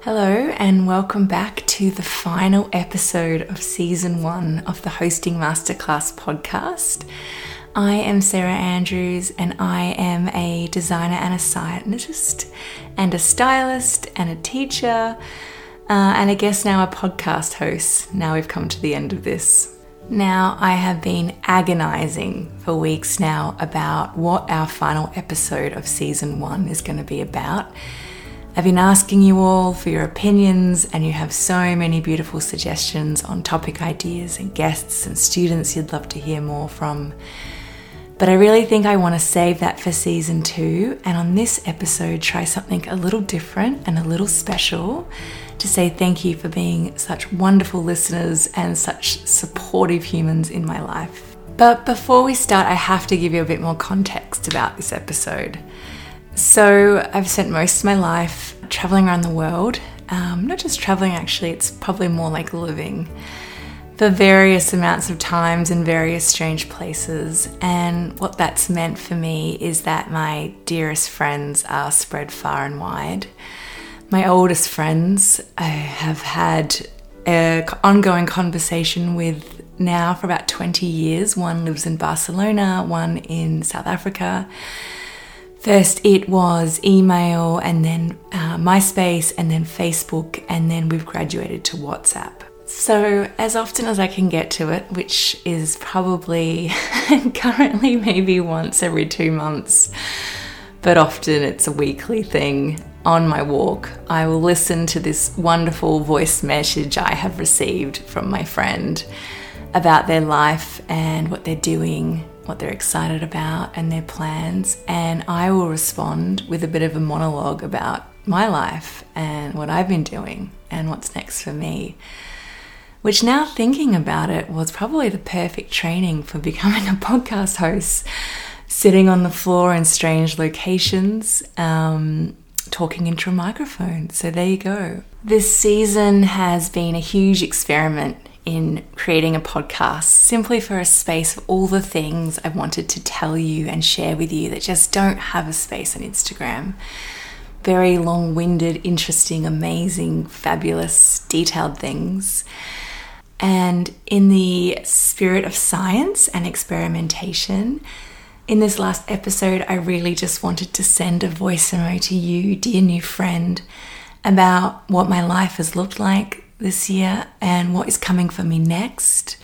Hello and welcome back to the final episode of Season 1 of the Hosting Masterclass podcast. I am Sarah Andrews and I am a designer and a scientist and a stylist and a teacher and I guess now a podcast host. Now we've come to the end of this. Now I have been agonizing for weeks now about what our final episode of Season 1 is going to be about. I've been asking you all for your opinions and you have so many beautiful suggestions on topic ideas and guests and students you'd love to hear more from. But I really think I want to save that for Season 2 and on this episode try something a little different and a little special to say thank you for being such wonderful listeners and such supportive humans in my life. But before we start, I have to give you a bit more context about this episode. So I've spent most of my life traveling around the world, not just traveling actually, it's probably more like living for various amounts of times in various strange places. And what that's meant for me is that my dearest friends are spread far and wide. My oldest friends I have had an ongoing conversation with now for about 20 years. One lives in Barcelona, one in South Africa. First it was email and then MySpace and then Facebook and then we've graduated to WhatsApp. So as often as I can get to it, which is probably currently maybe once every 2 months, but often it's a weekly thing, on my walk, I will listen to this wonderful voice message I have received from my friend about their life and what they're doing, what they're excited about and their plans, and I will respond with a bit of a monologue about my life and what I've been doing and what's next for me, which now thinking about it was probably the perfect training for becoming a podcast host, sitting on the floor in strange locations, talking into a microphone. So there you go. This season has been a huge experiment in creating a podcast, simply for a space of all the things I wanted to tell you and share with you that just don't have a space on Instagram. Very long-winded, interesting, amazing, fabulous, detailed things. And in the spirit of science and experimentation, in this last episode, I really just wanted to send a voice memo to you, dear new friend, about what my life has looked like this year and what is coming for me next,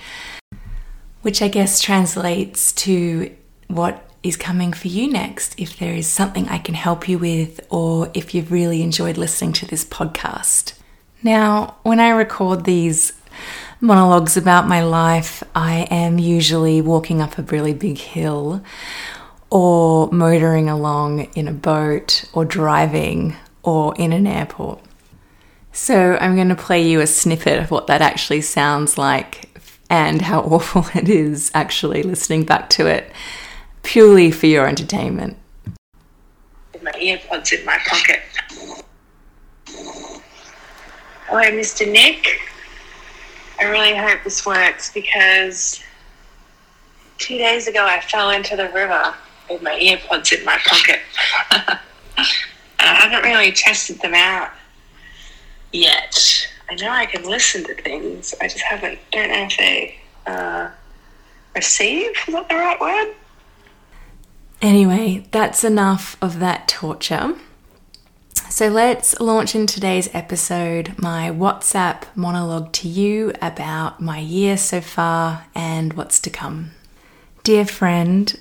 which I guess translates to what is coming for you next, if there is something I can help you with or if you've really enjoyed listening to this podcast. Now, when I record these monologues about my life, I am usually walking up a really big hill or motoring along in a boat or driving or in an airport. So I'm going to play you a snippet of what that actually sounds like and how awful it is actually listening back to it, purely for your entertainment. My earpods in my pocket. Hello, Mr. Nick. I really hope this works because 2 days ago I fell into the river with my earpods in my pocket. And I haven't really tested them out yet. I know I can listen to things. I just don't know if they receive. Is that the right word? Anyway, that's enough of that torture. So let's launch in today's episode my WhatsApp monologue to you about my year so far and what's to come. Dear friend,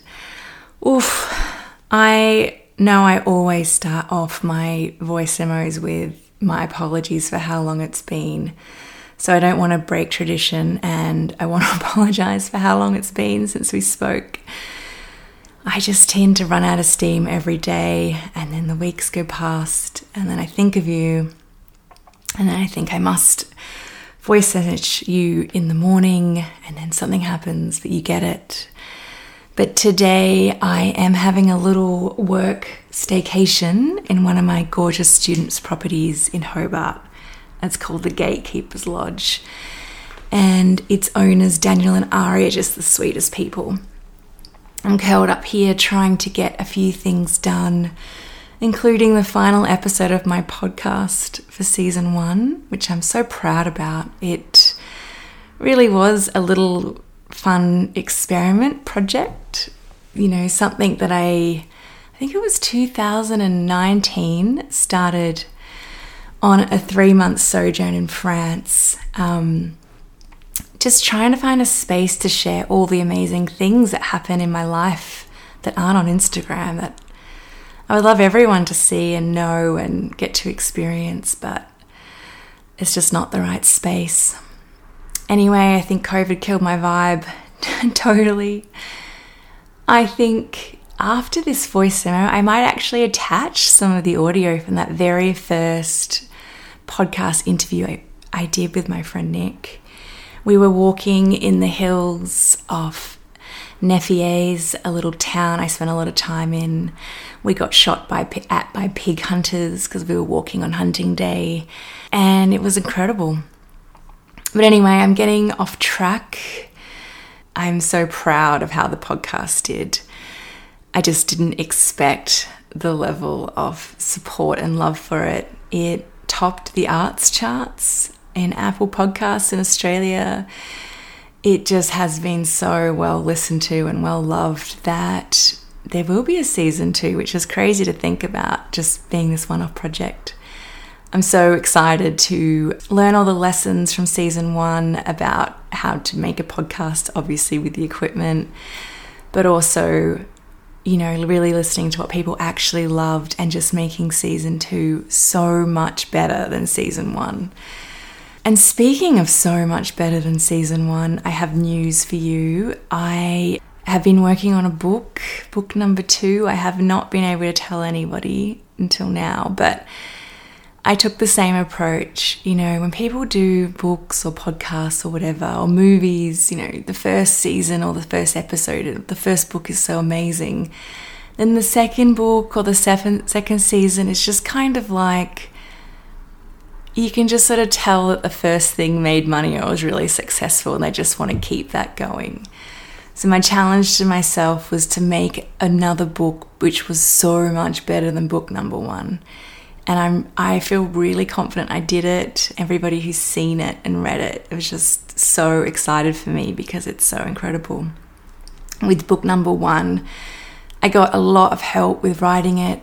I know I always start off my voice memos with my apologies for how long it's been. So I don't want to break tradition and I want to apologize for how long it's been since we spoke. I just tend to run out of steam every day and then the weeks go past and then I think of you and then I think I must voice message you in the morning and then something happens but you get it. But today I am having a little work staycation in one of my gorgeous students' properties in Hobart. It's called the Gatekeepers Lodge. And its owners, Daniel and Ari, are just the sweetest people. I'm curled up here trying to get a few things done including the final episode of my podcast for season 1, which I'm so proud about. It really was a little fun experiment project, something that I think it was 2019, started on a 3-month sojourn in France, just trying to find a space to share all the amazing things that happen in my life that aren't on Instagram, that I would love everyone to see and know and get to experience, but it's just not the right space. Anyway, I think COVID killed my vibe totally. I think after this voice memo, I might actually attach some of the audio from that very first podcast interview I did with my friend Nick. We were walking in the hills of Nefiers, a little town I spent a lot of time in. We got shot by pig hunters because we were walking on hunting day, and it was incredible. But anyway, I'm getting off track. I'm so proud of how the podcast did. I just didn't expect the level of support and love for it. It topped the arts charts in Apple Podcasts in Australia. It just has been so well listened to and well loved that there will be a season 2, which is crazy to think about, just being this one-off project. I'm so excited to learn all the lessons from season 1 about how to make a podcast, obviously with the equipment, but also, really listening to what people actually loved and just making season 2 so much better than season 1. And speaking of so much better than season 1, I have news for you. I have been working on a book number 2. I have not been able to tell anybody until now, but I took the same approach. When people do books or podcasts or whatever, or movies, the first season or the first episode, the first book is so amazing. Then the second book or the second season is just kind of like, you can just sort of tell that the first thing made money or was really successful, and they just want to keep that going. So my challenge to myself was to make another book which was so much better than book number 1. And I feel really confident I did it. Everybody who's seen it and read it was just so excited for me because it's so incredible. With book number 1, I got a lot of help with writing it.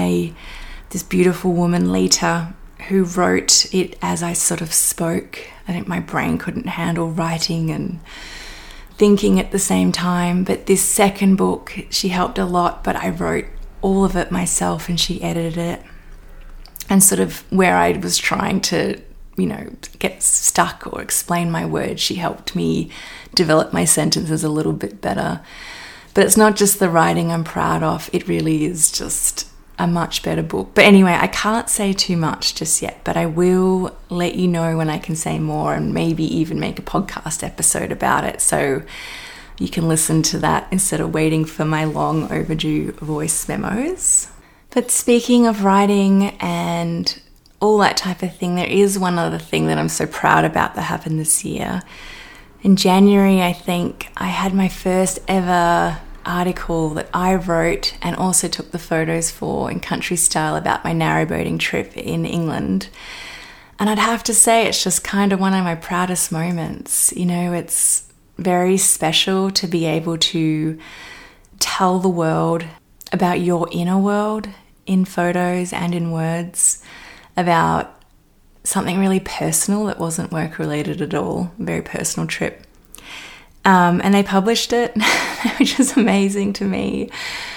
This beautiful woman, Lita, who wrote it as I sort of spoke. I think my brain couldn't handle writing and thinking at the same time. But this second book, she helped a lot, but I wrote all of it myself and she edited it. And sort of where I was trying to, get stuck or explain my words, she helped me develop my sentences a little bit better. But it's not just the writing I'm proud of. It really is just a much better book. But anyway, I can't say too much just yet, but I will let you know when I can say more and maybe even make a podcast episode about it so you can listen to that instead of waiting for my long overdue voice memos. But speaking of writing and all that type of thing, there is one other thing that I'm so proud about that happened this year. In January, I think, I had my first ever article that I wrote and also took the photos for in Country Style about my narrowboating trip in England. And I'd have to say it's just kind of one of my proudest moments. It's very special to be able to tell the world about your inner world in photos and in words, about something really personal that wasn't work related at all, a very personal trip. And they published it, which is amazing to me.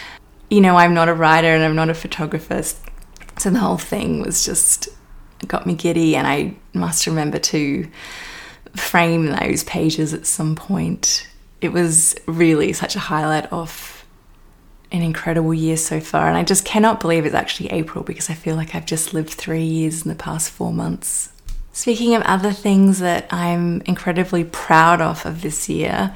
I'm not a writer and I'm not a photographer, so the whole thing was just, it got me giddy, and I must remember to frame those pages at some point. It was really such a highlight of an incredible year so far, and I just cannot believe it's actually April because I feel like I've just lived 3 years in the past 4 months. Speaking of other things that I'm incredibly proud of this year,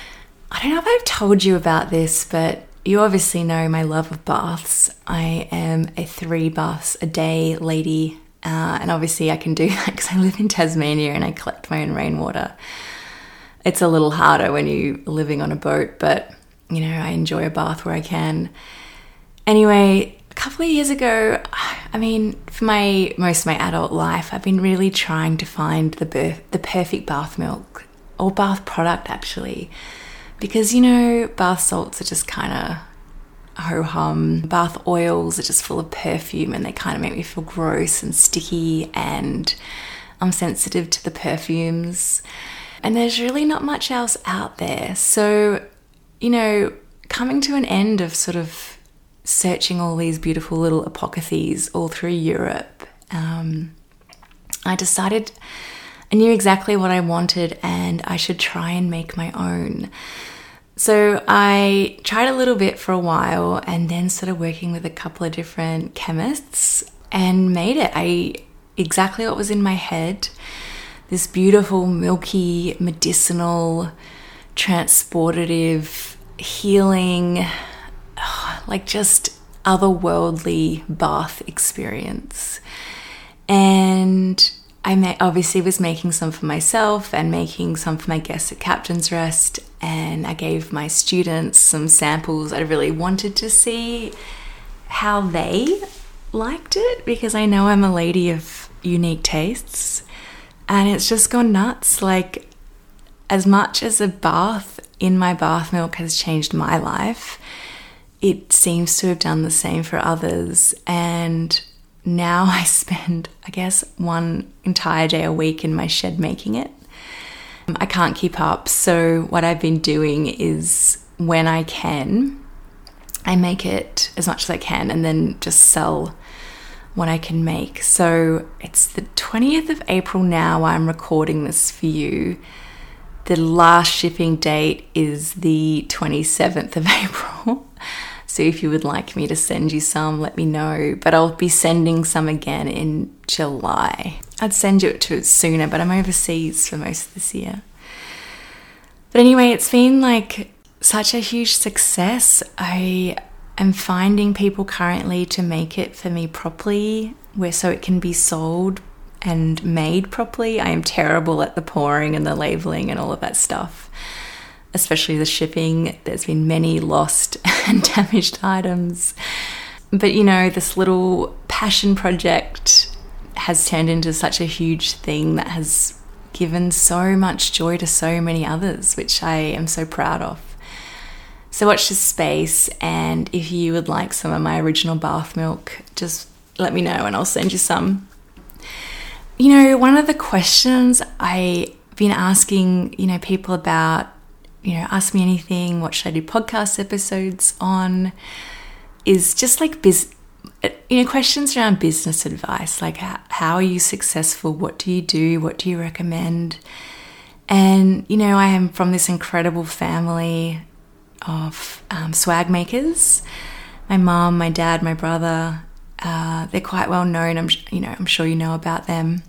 I don't know if I've told you about this, but you obviously know my love of baths. I am a 3 baths a day lady, and obviously I can do that because I live in Tasmania and I collect my own rainwater. It's a little harder when you're living on a boat, but I enjoy a bath where I can. Anyway, a couple of years ago, I mean, for most of my adult life, I've been really trying to find the perfect bath milk, or bath product actually, because, you know, bath salts are just kind of ho-hum. Bath oils are just full of perfume and they kind of make me feel gross and sticky, and I'm sensitive to the perfumes. And there's really not much else out there. So, you know, coming to an end of sort of searching all these beautiful little apothecaries all through Europe, I decided I knew exactly what I wanted and I should try and make my own. So I tried a little bit for a while and then started working with a couple of different chemists and made it exactly what was in my head. This beautiful, milky, medicinal, transportative, healing, like just otherworldly bath experience. And I obviously was making some for myself and making some for my guests at Captain's Rest, and I gave my students some samples. I really wanted to see how they liked it, because I know I'm a lady of unique tastes, and it's just gone nuts. Like, as much as a bath in my bath milk has changed my life, it seems to have done the same for others. And now I spend, I guess, one entire day a week in my shed making it. I can't keep up. So what I've been doing is, when I can, I make it as much as I can and then just sell what I can make. So it's the 20th of April now while I'm recording this for you. The last shipping date is the 27th of April. So if you would like me to send you some, let me know. But I'll be sending some again in July. I'd send you it to it sooner, but I'm overseas for most of this year. But anyway, it's been like such a huge success. I am finding people currently to make it for me properly, so it can be sold and made properly. I am terrible at the pouring and the labeling and all of that stuff, especially the shipping. There's been many lost and damaged items. But, you know, this little passion project has turned into such a huge thing that has given so much joy to so many others, which I am so proud of. So watch this space, and if you would like some of my original bath milk, just let me know and I'll send you some. You know, one of the questions I've been asking, you know, people about, you know, ask me anything, what should I do podcast episodes on, is just like questions around business advice, like how are you successful? What do you do? What do you recommend? And, you know, I am from this incredible family of swag makers. My mom, my dad, my brother, they're quite well known. I'm sure you know about them.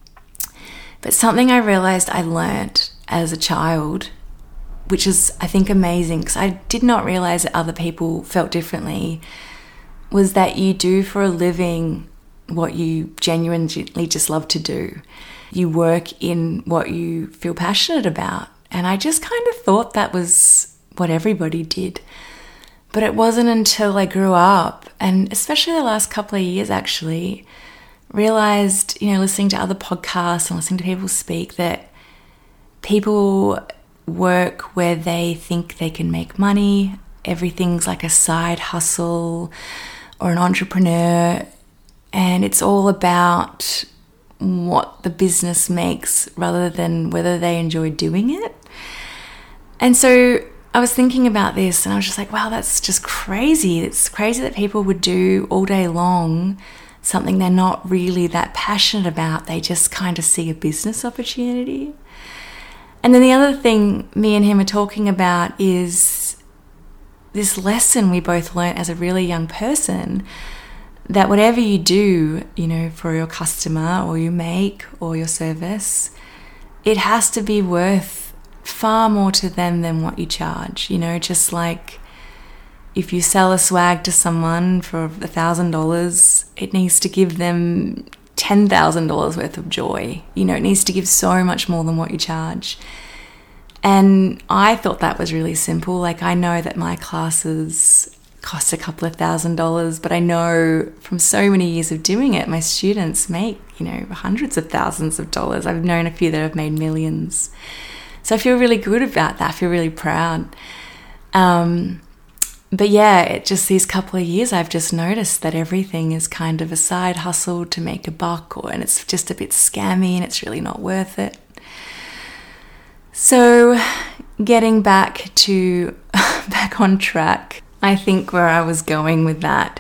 But something I realized I learnt as a child, which is, I think, amazing, because I did not realize that other people felt differently, was that you do for a living what you genuinely just love to do. You work in what you feel passionate about. And I just kind of thought that was what everybody did. But it wasn't until I grew up, and especially the last couple of years actually, realized, you know, listening to other podcasts and listening to people speak, that people work where they think they can make money. Everything's like a side hustle or an entrepreneur, and it's all about what the business makes rather than whether they enjoy doing it. And so I was thinking about this and I was just like, wow, that's just crazy. It's crazy that people would do all day long something they're not really that passionate about. They just kind of see a business opportunity. And then the other thing me and him are talking about is this lesson we both learned as a really young person, that whatever you do, you know, for your customer or you make or your service, it has to be worth far more to them than what you charge. You know, just like if you sell a swag to someone for $1,000, it needs to give them $10,000 worth of joy. You know, it needs to give so much more than what you charge. And I thought that was really simple. Like, I know that my classes costs a couple of $1,000s, but I know from so many years of doing it, my students make, hundreds of thousands of dollars. I've known a few that have made millions. So I feel really good about that. I feel really proud. But yeah, just these couple of years, I've just noticed that everything is kind of a side hustle to make a buck, and it's just a bit scammy and it's really not worth it. So getting back on track, I think where I was going with that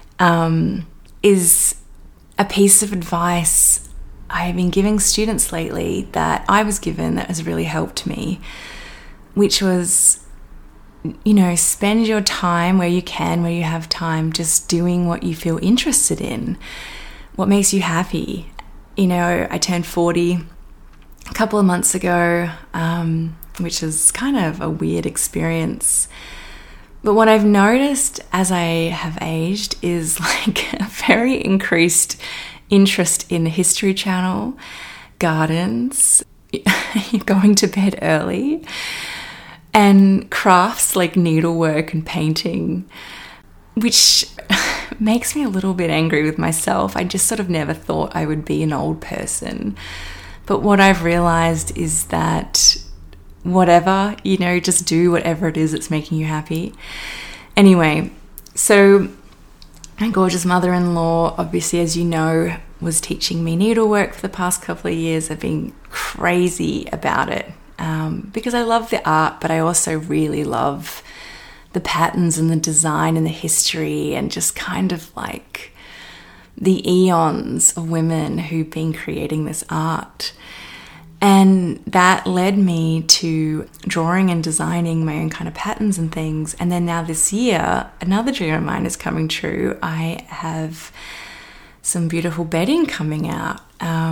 is a piece of advice I've been giving students lately that I was given that has really helped me, which was, spend your time where you can, where you have time, just doing what you feel interested in, what makes you happy. I turned 40 a couple of months ago, which is kind of a weird experience. But what I've noticed as I have aged is like a very increased interest in the History Channel, gardens, going to bed early, and crafts like needlework and painting, which makes me a little bit angry with myself. I just sort of never thought I would be an old person. But what I've realized is that whatever, just do whatever it is that's making you happy. Anyway, so my gorgeous mother-in-law, obviously, as you know, was teaching me needlework for the past couple of years. I've been crazy about it because I love the art, but I also really love the patterns and the design and the history and just kind of like the eons of women who've been creating this art. And that led me to drawing and designing my own kind of patterns and things. And then now this year, another dream of mine is coming true. I have some beautiful bedding coming out.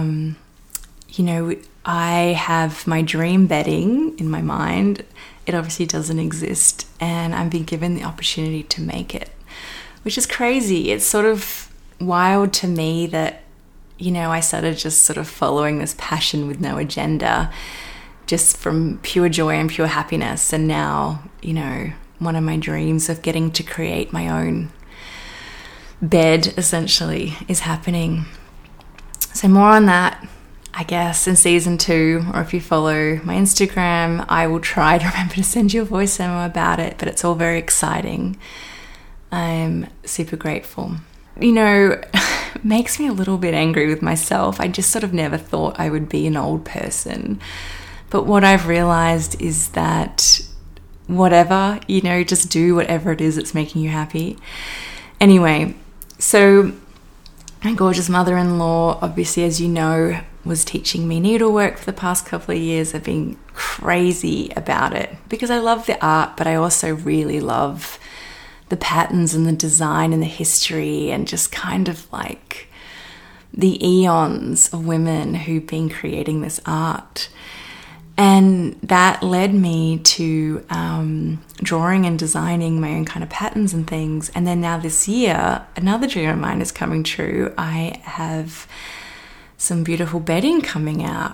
I have my dream bedding in my mind. It obviously doesn't exist. And I've been given the opportunity to make it, which is crazy. It's sort of wild to me that I started just sort of following this passion with no agenda, just from pure joy and pure happiness. And now, one of my dreams of getting to create my own bed, essentially, is happening. So more on that, I guess, in season 2, or if you follow my Instagram, I will try to remember to send you a voice memo about it, but it's all very exciting. I'm super grateful. Makes me a little bit angry with myself. I just sort of never thought I would be an old person. But what I've realized is that whatever, just do whatever it is that's making you happy. Anyway, so my gorgeous mother-in-law, obviously, as you know, was teaching me needlework for the past couple of years. I've been crazy about it because I love the art, but I also really love the patterns and the design and the history and just kind of like the eons of women who've been creating this art. And that led me to drawing and designing my own kind of patterns and things. And then now this year, another dream of mine is coming true. I have some beautiful bedding coming out.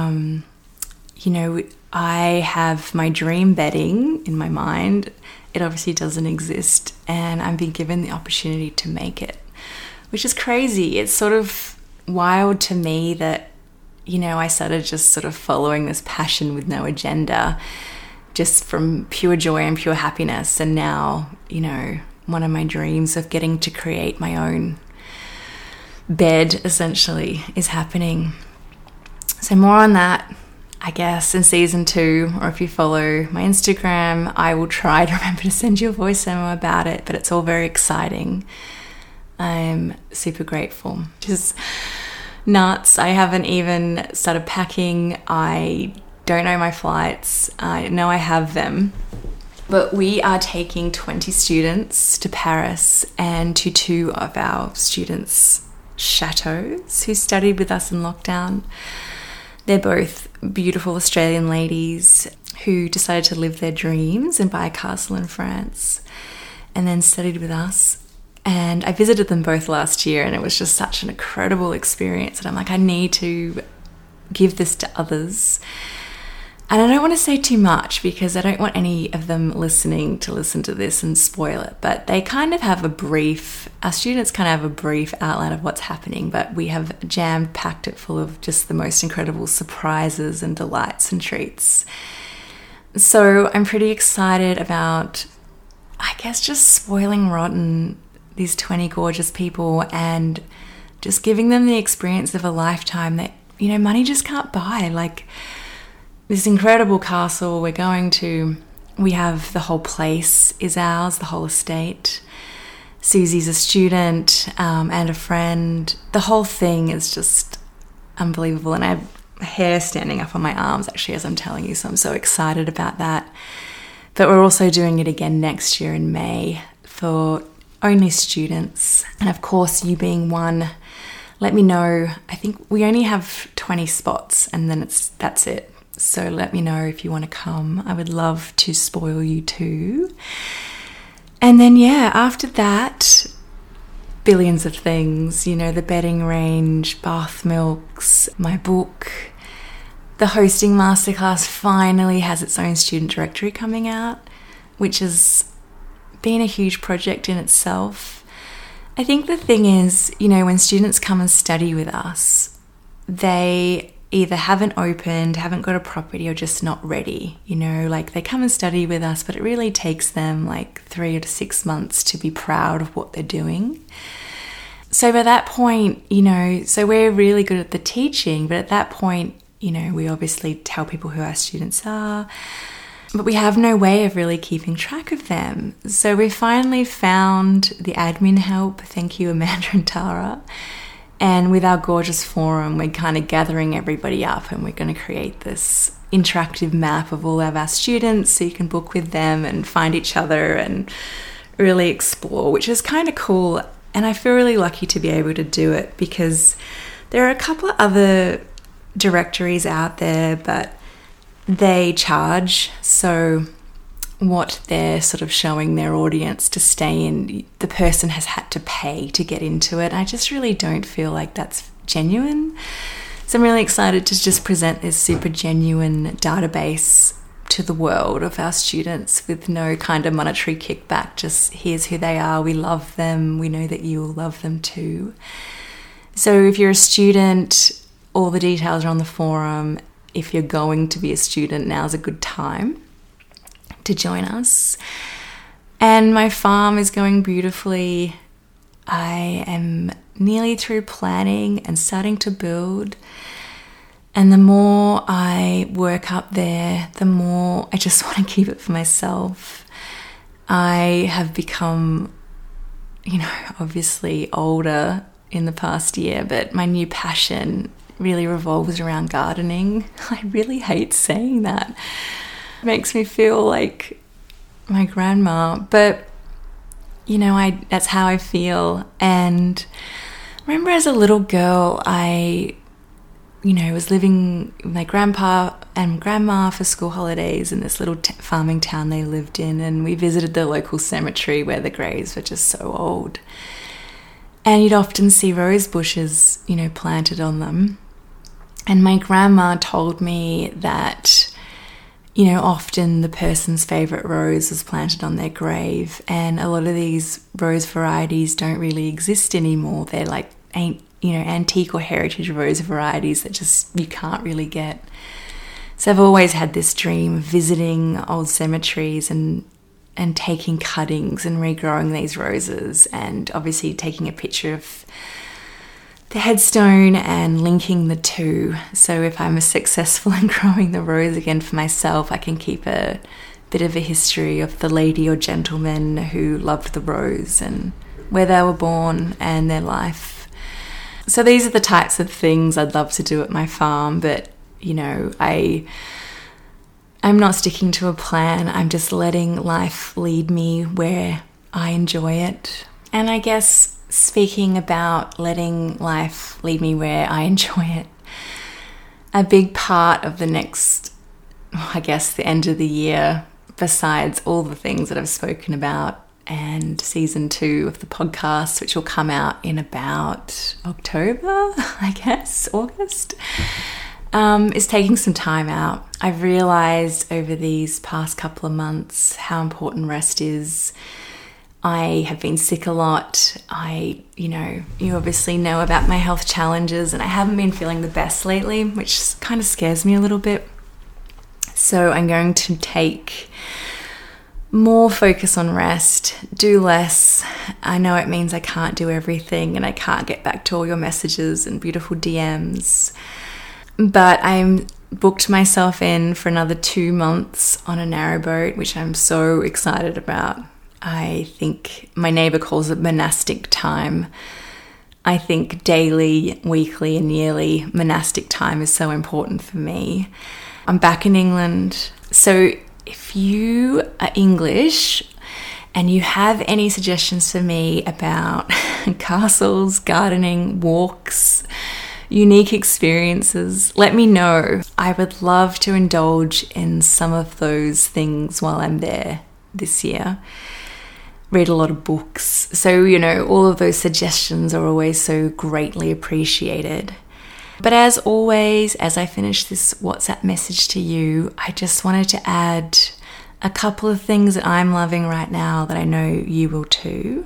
I have my dream bedding in my mind. It obviously doesn't exist, and I've been given the opportunity to make it, which is crazy. It's sort of wild to me that, I started just sort of following this passion with no agenda, just from pure joy and pure happiness. And now, one of my dreams of getting to create my own bed, essentially, is happening. So more on that, I guess, in season 2, or if you follow my Instagram, I will try to remember to send you a voice memo about it, but it's all very exciting. I'm super grateful. Just nuts. I haven't even started packing. I don't know my flights. I know I have them. But we are taking 20 students to Paris and to 2 of our students' chateaus who studied with us in lockdown. They're both beautiful Australian ladies who decided to live their dreams and buy a castle in France and then studied with us. And I visited them both last year, and it was just such an incredible experience. And I'm like, I need to give this to others. And I don't want to say too much because I don't want any of them listening to listen to this and spoil it, but they kind of have our students kind of have a brief outline of what's happening, but we have jam-packed it full of just the most incredible surprises and delights and treats. So I'm pretty excited about, I guess, just spoiling rotten these 20 gorgeous people and just giving them the experience of a lifetime that, money just can't buy. Like, this incredible castle we have the whole place is ours, the whole estate. Susie's a student and a friend. The whole thing is just unbelievable. And I have hair standing up on my arms actually as I'm telling you, so I'm so excited about that. But we're also doing it again next year in May for only students. And of course, you being one, let me know. I think we only have 20 spots and then that's it. So let me know if you want to come. I would love to spoil you too. And then, after that, billions of things, the bedding range, bath milks, my book. The hosting masterclass finally has its own student directory coming out, which has been a huge project in itself. I think the thing is, when students come and study with us, they either haven't opened, haven't got a property, or just not ready. Like they come and study with us, but it really takes them like 3 to 6 months to be proud of what they're doing. So by that point, so we're really good at the teaching, but at that point, we obviously tell people who our students are, but we have no way of really keeping track of them. So we finally found the admin help. Thank you, Amanda and Tara. And with our gorgeous forum, we're kind of gathering everybody up and we're going to create this interactive map of all of our students so you can book with them and find each other and really explore, which is kind of cool. And I feel really lucky to be able to do it because there are a couple of other directories out there, but they charge. So what they're sort of showing their audience to stay in, the person has had to pay to get into it. I just really don't feel like that's genuine. So I'm really excited to just present this super genuine database to the world of our students with no kind of monetary kickback. Just here's who they are. We love them. We know that you will love them too. So if you're a student, all the details are on the forum. If you're going to be a student, now's a good time to join us. And my farm is going beautifully. I am nearly through planning and starting to build. And the more I work up there, the more I just want to keep it for myself. I have become, obviously older in the past year, but my new passion really revolves around gardening. I really hate saying that. It makes me feel like my grandma, but that's how I feel. And I remember as a little girl, I was living with my grandpa and grandma for school holidays in this little farming town they lived in, and we visited the local cemetery where the graves were just so old. And you'd often see rose bushes, planted on them. And my grandma told me that often the person's favourite rose was planted on their grave, and a lot of these rose varieties don't really exist anymore. They're like antique or heritage rose varieties that just you can't really get. So I've always had this dream of visiting old cemeteries and taking cuttings and regrowing these roses, and obviously taking a picture of the headstone and linking the two. So if I'm successful in growing the rose again for myself, I can keep a bit of a history of the lady or gentleman who loved the rose and where they were born and their life. So these are the types of things I'd love to do at my farm, but I'm not sticking to a plan. I'm just letting life lead me where I enjoy it. And I guess speaking about letting life lead me where I enjoy it, a big part of the end of the year, besides all the things that I've spoken about, and season 2 of the podcast, which will come out in about October, August. is taking some time out. I've realised over these past couple of months how important rest is. I have been sick a lot. You obviously know about my health challenges, and I haven't been feeling the best lately, which kind of scares me a little bit. So I'm going to take more focus on rest, do less. I know it means I can't do everything and I can't get back to all your messages and beautiful DMs. But I'm booked myself in for another 2 months on a narrowboat, which I'm so excited about. I think my neighbour calls it monastic time. I think daily, weekly and yearly monastic time is so important for me. I'm back in England. So if you are English and you have any suggestions for me about castles, gardening, walks, unique experiences, let me know. I would love to indulge in some of those things while I'm there this year. Read a lot of books. So, all of those suggestions are always so greatly appreciated. But as always, as I finish this WhatsApp message to you, I just wanted to add a couple of things that I'm loving right now that I know you will too.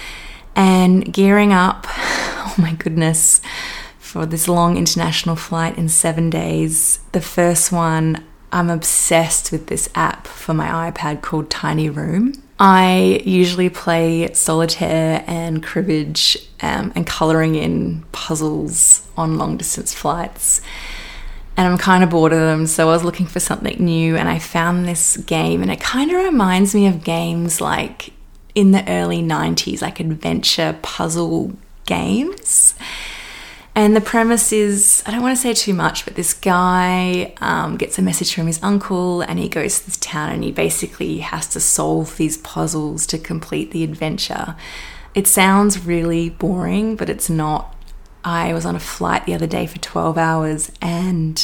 And gearing up, oh my goodness, for this long international flight in 7 days. The first one, I'm obsessed with this app for my iPad called Tiny Room. I usually play solitaire and cribbage and colouring in puzzles on long distance flights. And I'm kind of bored of them, so I was looking for something new and I found this game, and it kind of reminds me of games like in the early 90s, like adventure puzzle games. And the premise is, I don't want to say too much, but this guy gets a message from his uncle and he goes to this town and he basically has to solve these puzzles to complete the adventure. It sounds really boring, but it's not. I was on a flight the other day for 12 hours and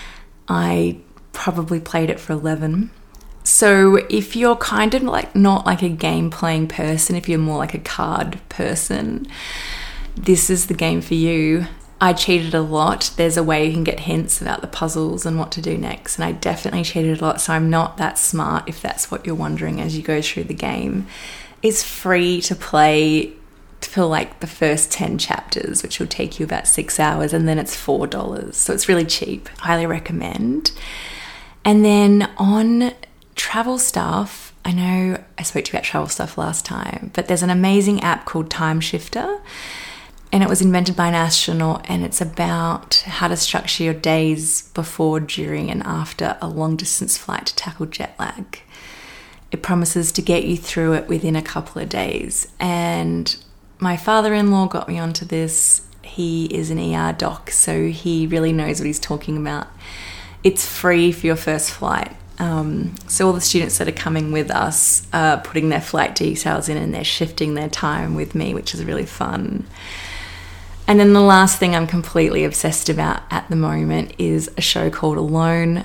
I probably played it for 11. So if you're kind of like not like a game playing person, if you're more like a card person, this is the game for you. I cheated a lot. There's a way you can get hints about the puzzles and what to do next. And I definitely cheated a lot, so I'm not that smart if that's what you're wondering as you go through the game. It's free to play for like the first 10 chapters, which will take you about 6 hours, and then it's $4. So it's really cheap. Highly recommend. And then on travel stuff, I know I spoke to you about travel stuff last time, but there's an amazing app called Time Shifter. And it was invented by an astronaut, and it's about how to structure your days before, during, and after a long-distance flight to tackle jet lag. It promises to get you through it within a couple of days. And my father-in-law got me onto this. He is an ER doc, so he really knows what he's talking about. It's free for your first flight. So all the students that are coming with us are putting their flight details in and they're shifting their time with me, which is really fun. And then the last thing I'm completely obsessed about at the moment is a show called Alone.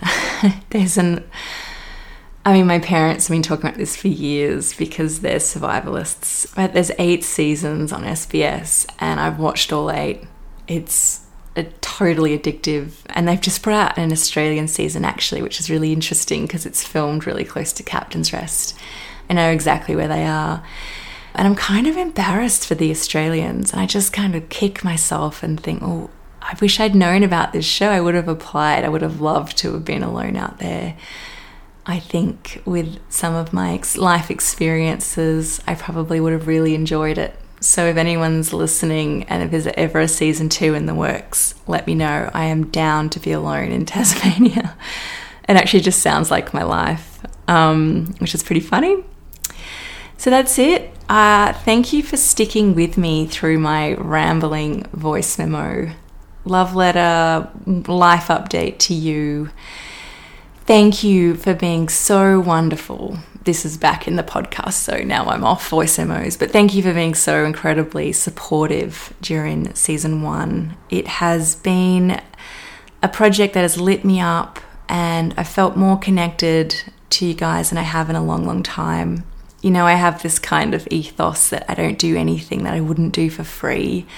My parents have been talking about this for years because they're survivalists. But there's 8 seasons on SBS and I've watched all 8. It's totally addictive. And they've just brought out an Australian season actually, which is really interesting because it's filmed really close to Captain's Rest. I know exactly where they are. And I'm kind of embarrassed for the Australians. And I just kind of kick myself and think, oh, I wish I'd known about this show. I would have applied. I would have loved to have been alone out there. I think with some of my life experiences, I probably would have really enjoyed it. So if anyone's listening and if there's ever a season 2 in the works, let me know. I am down to be alone in Tasmania. It actually just sounds like my life, which is pretty funny. So that's it. Thank you for sticking with me through my rambling voice memo, love letter, life update to you. Thank you for being so wonderful. This is back in the podcast, so now I'm off voice memos, but thank you for being so incredibly supportive during season 1. It has been a project that has lit me up and I felt more connected to you guys than I have in a long, long time. I have this kind of ethos that I don't do anything that I wouldn't do for free.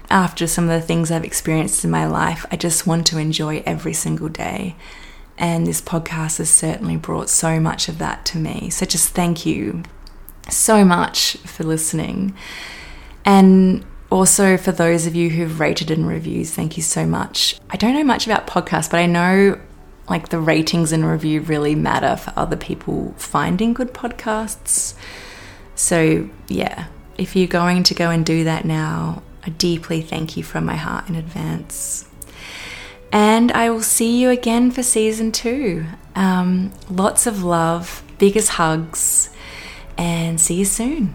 after some of the things I've experienced in my life, I just want to enjoy every single day. And this podcast has certainly brought so much of that to me. So just thank you so much for listening. And also for those of you who've rated and reviews, thank you so much. I don't know much about podcasts, but I know like the ratings and review really matter for other people finding good podcasts. So yeah, if you're going to go and do that now, I deeply thank you from my heart in advance. And I will see you again for season 2. Lots of love, biggest hugs, and see you soon.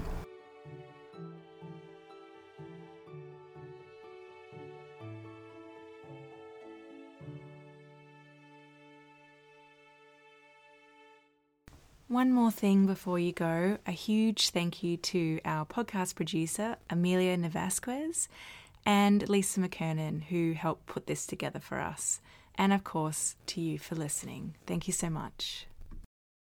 One more thing before you go, a huge thank you to our podcast producer, Amelia Navasquez, and Lisa McKernan, who helped put this together for us. And of course, to you for listening. Thank you so much.